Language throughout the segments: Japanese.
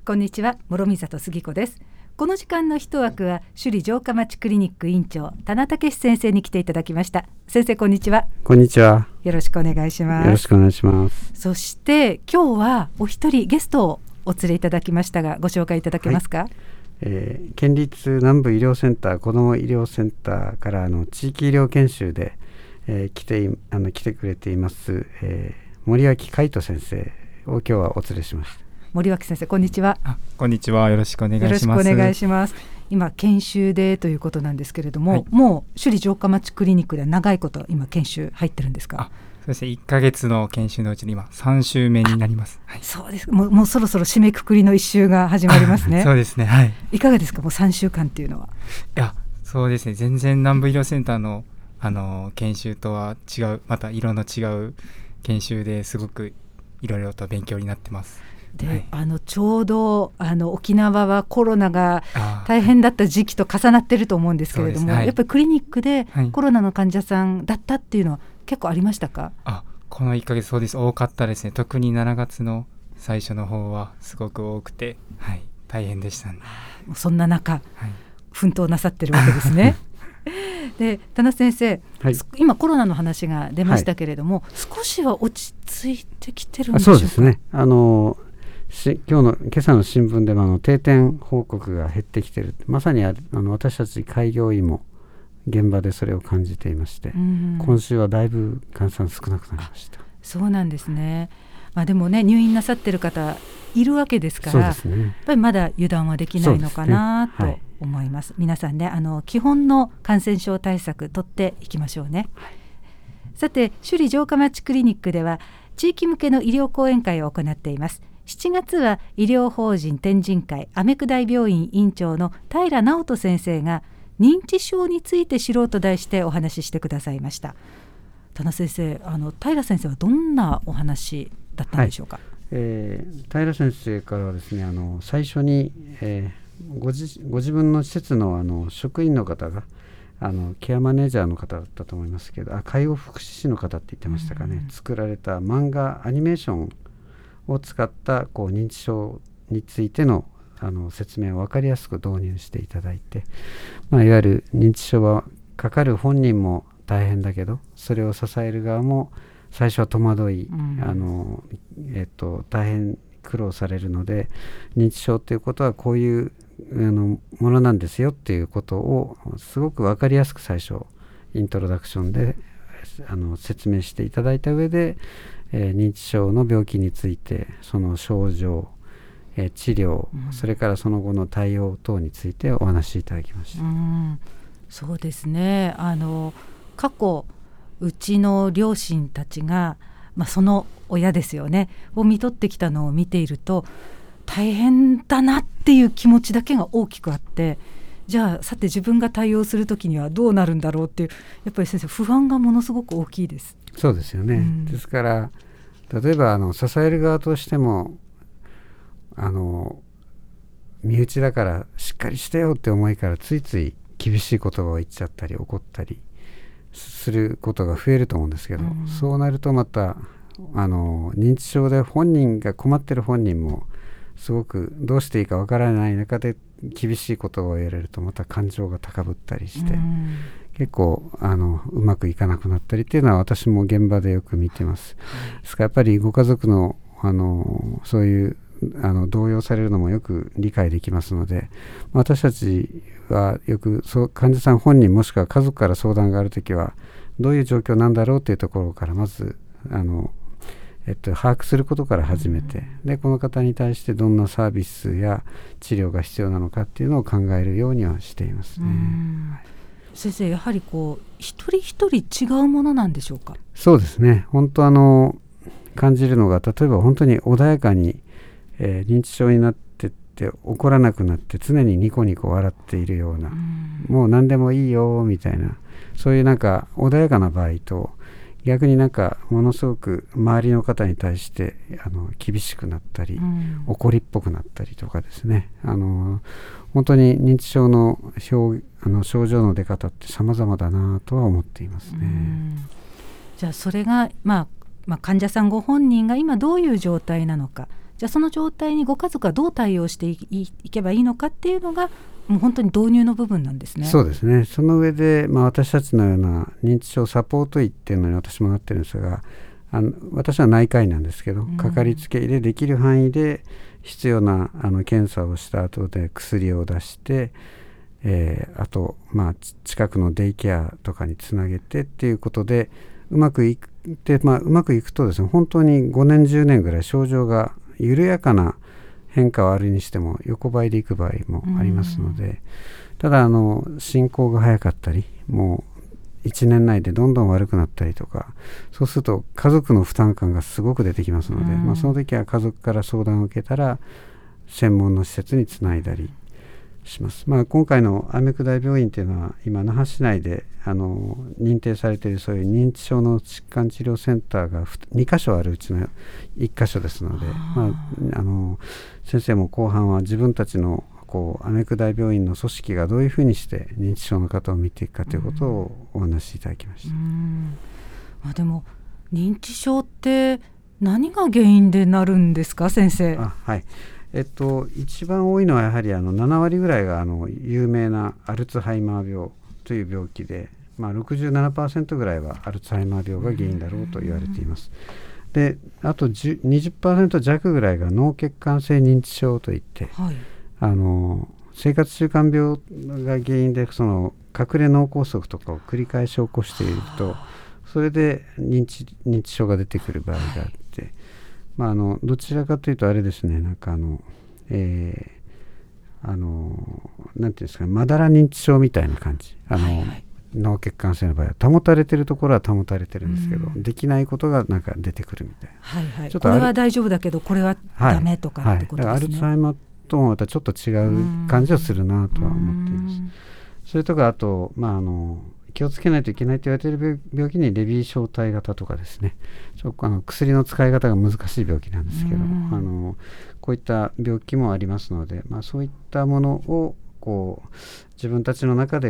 こんにちは、諸見里杉子です。この時間の一枠は首里城下町クリニック院長田名武先生に来ていただきました。先生、こんにちは。 こんにちは。 よろしくお願いします。 よろしくお願いします。 そして今日はお一人ゲストをお連れいただきましたが、ご紹介いただけますか？ 県立南部医療センター子ども医療センターから地域医療研修で、来てくれています、森脇海人先生を今日はお連れしました。 森脇先生、こんにちは。 こんにちは。よろしくお願いします。 よろしくお願いします。今研修でということなんですけれども、もう首里城下町クリニックで長いこと今研修入ってるんですか？ そうですね、1ヶ月の研修のうちに今3週目になります。 そうです。もうそろそろ締めくくりの1週が始まりますね。 そうですね、はい。 いかがですか、もう3週間っていうのは？ いや、そうですね、全然南部医療センターの、研修とは違う、また色の違う研修ですごくいろいろと勉強になってます。 で、ちょうど沖縄はコロナが大変だった時期と重なってると思うんですけれども、やっぱりクリニックでコロナの患者さんだったっていうのは結構ありましたか？ この1ヶ月そうです、多かったですね。特に7月の最初の方はすごく多くて、大変でしたね。 そんな中、奮闘なさってるわけですね。で、田名先生、今コロナの話が出ましたけれども、少しは落ち着いてきてるんでしょうか？ そうですね、今朝の新聞でも定点報告が減ってきている。まさに私たち開業医も現場でそれを感じていまして、今週はだいぶ患者さん少なくなりました。 そうなんですね。でもね、入院なさってる方いるわけですから、やっぱりまだ油断はできないのかなと思います。皆さんね、基本の感染症対策取っていきましょうね。さて、首里城下町クリニックでは地域向けの医療講演会を行っています。7月は医療法人天神会雨九大病院院長の平直人先生が認知症について知ろうと題してお話ししてくださいました。田名先生、平先生はどんなお話だったんでしょうか？ 平先生からはですね、最初に、ご自分の施設の、職員の方がケアマネージャーの方だったと思いますけど、介護福祉士の方って言ってましたかね、作られた漫画アニメーションを使った認知症についての説明を分かりやすく導入していただいて、いわゆる認知症はかかる本人も大変だけど、それを支える側も最初は戸惑い、大変苦労されるので、認知症ということはこういうものなんですよっていうことをすごく分かりやすく最初イントロダクションで説明していただいた上で、認知症の病気について、その症状、治療、それからその後の対応等についてお話しいただきました。 そうですね、過去うちの両親たちが、その親ですよねを見とってきたのを見ていると、大変だなっていう気持ちだけが大きくあって、じゃあさて自分が対応するときにはどうなるんだろうっていう、やっぱり先生、不安がものすごく大きいです。 そうですよね、ですから例えば支える側としても身内だからしっかりしてよって思いからついつい厳しい言葉を言っちゃったり怒ったりすることが増えると思うんですけど、そうなるとまた認知症で本人が困ってる本人もすごくどうしていいかわからない中で厳しい言葉を言われると、また感情が高ぶったりして、結構うまくいかなくなったりっていうのは私も現場でよく見てます。ですからやっぱりご家族のそういう動揺されるのもよく理解できますので、私たちはよく患者さん本人もしくは家族から相談があるときはどういう状況なんだろうというところからまず把握することから始めて、でこの方に対してどんなサービスや治療が必要なのかっていうのを考えるようにはしていますね。 先生、やはり一人一人違うものなんでしょうか？そうですね、本当感じるのが、例えば本当に穏やかに、認知症になってって怒らなくなって常にニコニコ笑っているような、もう何でもいいよみたいな、そういう穏やかな場合と、逆にものすごく周りの方に対して厳しくなったり、怒りっぽくなったりとかですね、本当に認知症の症状の出方って様々だなとは思っていますね。 じゃあそれが、患者さんご本人が今どういう状態なのか、 じゃあその状態にご家族はどう対応していけばいいのかっていうのがもう本当に導入の部分なんですね。 そうですね。その上で、私たちのような認知症サポート医っていうのに私もなってるんですが、私は内科医なんですけど、かかりつけ医でできる範囲で必要な検査をした後で薬を出して、あと、近くのデイケアとかにつなげてっていうことでうまくいくとですね、本当に5年10年ぐらい症状が緩やかな変化はあるにしても横ばいでいく場合もありますので、ただ進行が早かったりもう1年内でどんどん悪くなったりとか、そうすると家族の負担感がすごく出てきますので、その時は家族から相談を受けたら専門の施設につないだりします。今回の雨九大病院というのは今那覇市内で認定されているそういう認知症の疾患治療センターが2カ所あるうちの1カ所ですので、先生も後半は自分たちの雨九大病院の組織がどういうふうにして認知症の方を見ていくかということをお話しいただきました。 でも認知症って何が原因でなるんですか、先生。 はい、一番多いのはやはり7割ぐらいが有名なアルツハイマー病という病気で、67% ぐらいはアルツハイマー病が原因だろうと言われています。であと 20% 弱ぐらいが脳血管性認知症といって、生活習慣病が原因で隠れ脳梗塞とかを繰り返し起こしていると、それで認知症が出てくる場合があって、どちらかというとあれですね、なんていうんですか、まだら認知症みたいな感じ。脳血管性の場合は保たれてるところは保たれてるんですけど、できないことがなんか出てくるみたいな、ちょっとこれは大丈夫だけどこれはダメとかってことですね。 アルツハイマーともまたちょっと違う感じはするなとは思っています。それとかあと、気をつけないといけないと言われている病気にレビー小体型とかですね、薬の使い方が難しい病気なんですけど、こういった病気もありますので、そういったものを自分たちの中で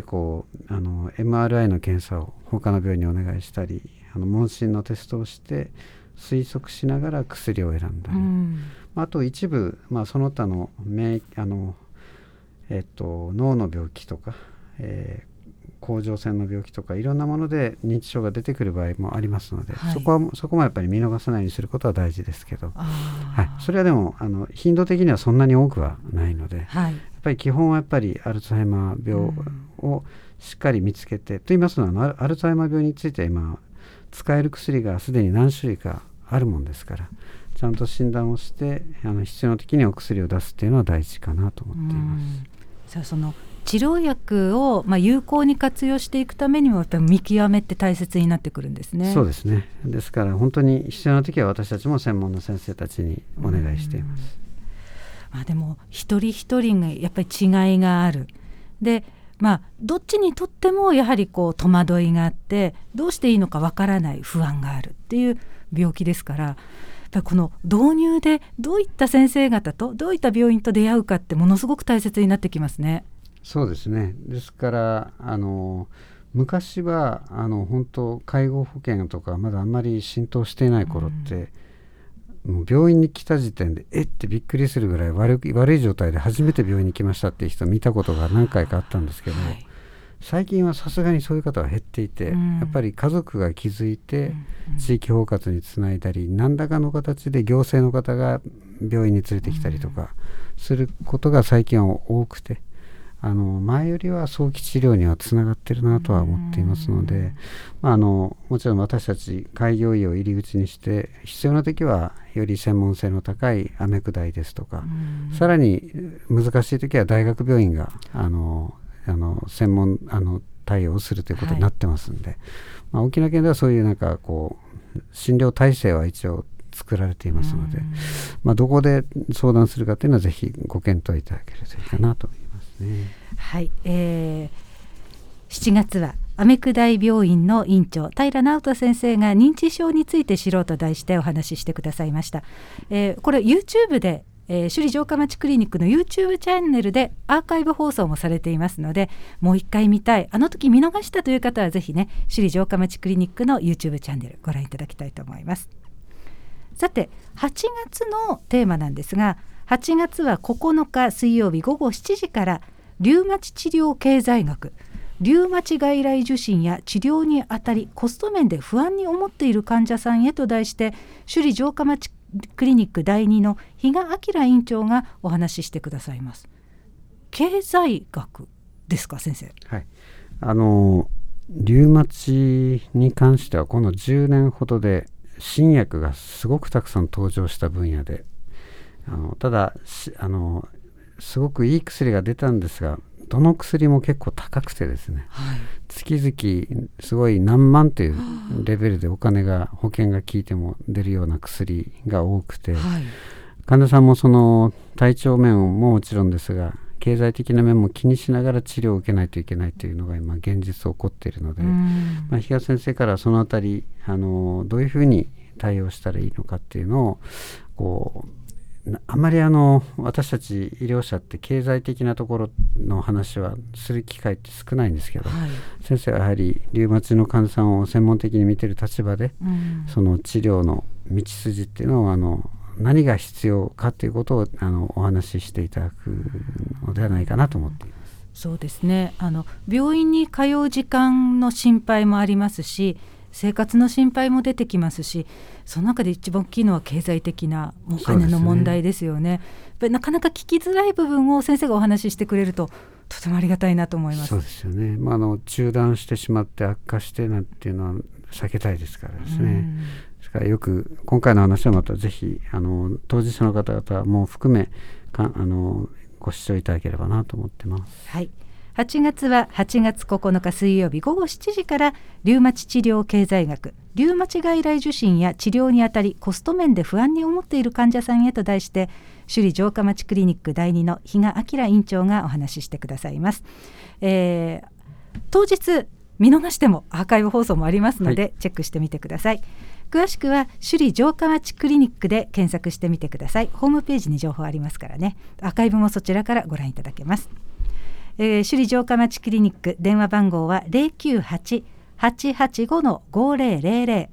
MRI の検査を他の病院にお願いしたり、問診のテストをして推測しながら薬を選んだり、あと一部、その他の脳の病気とか、甲状腺の病気とかいろんなもので認知症が出てくる場合もありますので、そこもやっぱり見逃さないようにすることは大事ですけど、それはでも頻度的にはそんなに多くはないので、やっぱり基本はやっぱりアルツハイマー病をしっかり見つけて、と言いますのはアルツハイマー病については今使える薬がすでに何種類かあるもんですから、ちゃんと診断をして必要な時にお薬を出すっていうのは大事かなと思っています。 さあ、その治療薬を有効に活用していくためにもやっぱり見極めって大切になってくるんですね。 そうですね。ですから本当に必要な時は私たちも専門の先生たちにお願いしています。 でも一人一人がやっぱり違いがある。でどっちにとってもやはり戸惑いがあって、どうしていいのかわからない不安があるっていう病気ですから、この導入でどういった先生方とどういった病院と出会うかってものすごく大切になってきますね。 そうですね。ですから昔は本当介護保険とかまだあんまり浸透していない頃って、もう病院に来た時点でってびっくりするぐらい悪い状態で初めて病院に来ましたっていう人を見たことが何回かあったんですけど、最近はさすがにそういう方は減っていて、やっぱり家族が気づいて地域包括につないだり、何らかの形で行政の方が病院に連れてきたりとかすることが最近は多くて、前よりは早期治療にはつながってるなとは思っていますので、もちろん私たち開業医を入り口にして必要な時はより専門性の高い雨下りですとか、さらに難しい時は大学病院が専門対応するということになってますんで、沖縄県ではそういう診療体制は一応作られていますので、どこで相談するかというのはぜひご検討いただけるといいかなと思います。 7月は雨九大病院の院長平直人先生が認知症について知ろうと題してお話ししてくださいました。これ YouTube で首里城下町クリニックの YouTube チャンネルでアーカイブ放送もされていますので、もう一回見たい、あの時見逃したという方はぜひね、首里城下町クリニックの YouTube チャンネルご覧いただきたいと思います。 さて8月のテーマなんですが、8月は9日水曜日午後7時からリウマチ治療経済学、リウマチ外来受診や治療にあたりコスト面で不安に思っている患者さんへと題して、首里城下町クリニック第2の比嘉明院長がお話ししてくださいます。経済学ですか、先生。 はい、リウマチに関してはこの10年ほどで新薬がすごくたくさん登場した分野で、ただすごくいい薬が出たんですが、どの薬も結構高くてですね、はい、月々すごい何万というレベルでお金が保険が効いても出るような薬が多くて、はい、患者さんもその体調面ももちろんですが経済的な面も気にしながら治療を受けないといけないというのが今現実起こっているので、比嘉先生からそのあたりどういうふうに対応したらいいのかっていうのをあまり私たち医療者って経済的なところの話はする機会って少ないんですけど、はい、先生はやはりリウマチの患者さんを専門的に見ている立場で、その治療の道筋っていうのを何が必要かということをお話ししていただくのではないかなと思っています。 そうですね、病院に通う時間の心配もありますし、生活の心配も出てきますし、その中で一番大きいのは経済的なお金の問題ですよね。やっぱりなかなか聞きづらい部分を先生がお話ししてくれるととてもありがたいなと思います。 そうですよね、中断してしまって悪化してなんていうのは避けたいですからですね。ですからよく今回の話はまたぜひ当事者の方々も含めご視聴いただければなと思ってます。 はい、8月は8月9日水曜日午後7時からリウマチ治療経済学、リウマチ外来受診や治療にあたりコスト面で不安に思っている患者さんへと題して、首里城下町クリニック第2の比嘉明院長がお話ししてくださいます。当日見逃してもアーカイブ放送もありますので、チェックしてみてください。詳しくは首里城下町クリニックで検索してみてください。ホームページに情報ありますからね。アーカイブもそちらからご覧いただけます。首里城下町クリニック電話番号は 098-885-5000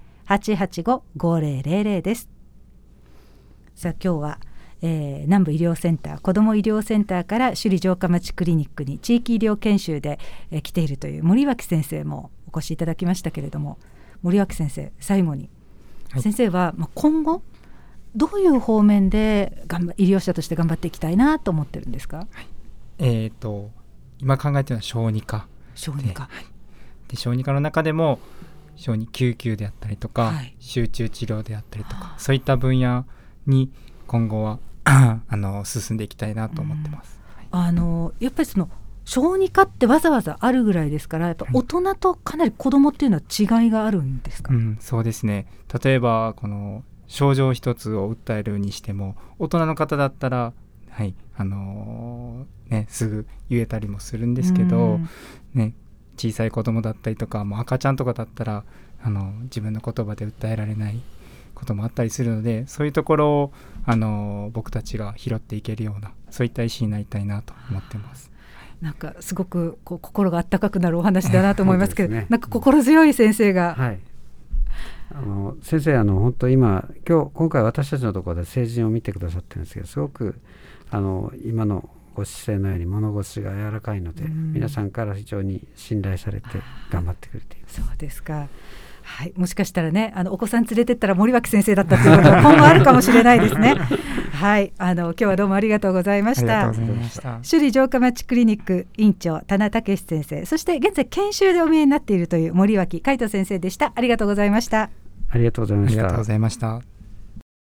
885-5000 です。さあ今日は、南部医療センター子ども医療センターから首里城下町クリニックに地域医療研修で、来ているという森脇先生もお越しいただきましたけれども、森脇先生、最後に、はい、先生は、今後どういう方面で医療者として頑張っていきたいなと思ってるんですか？ はい、今考えているのは小児科で、小児科の中でも小児救急であったりとか、はい、集中治療であったりとか、そういった分野に今後は進んでいきたいなと思ってます。 やっぱりその小児科ってわざわざあるぐらいですから、やっぱ大人とかなり子供っていうのは違いがあるんですか？ そうですね。例えばこの症状一つを訴えるにしても、大人の方だったら、はい、すぐ言えたりもするんですけど、小さい子供だったりとか、もう赤ちゃんとかだったら自分の言葉で訴えられないこともあったりするので、そういうところを僕たちが拾っていけるような、そういった医師になりたいなと思ってます。 なんかすごく心が温かくなるお話だなと思いますけど、なんか心強い先生が、 はい、先生本当今回私たちのところで成人を見てくださってるんですけど、すごく今のご姿勢のように物腰が柔らかいので、皆さんから非常に信頼されて頑張ってくれています。 そうですか。はい、もしかしたらね、お子さん連れてったら森脇先生だったということが今後あるかもしれないですね。はい、今日はどうもありがとうございました。首里城下町クリニック院長田名武先生、そして現在研修でお見えになっているという森脇海人先生でした。ありがとうございました。 ありがとうございました。 ありがとうございました。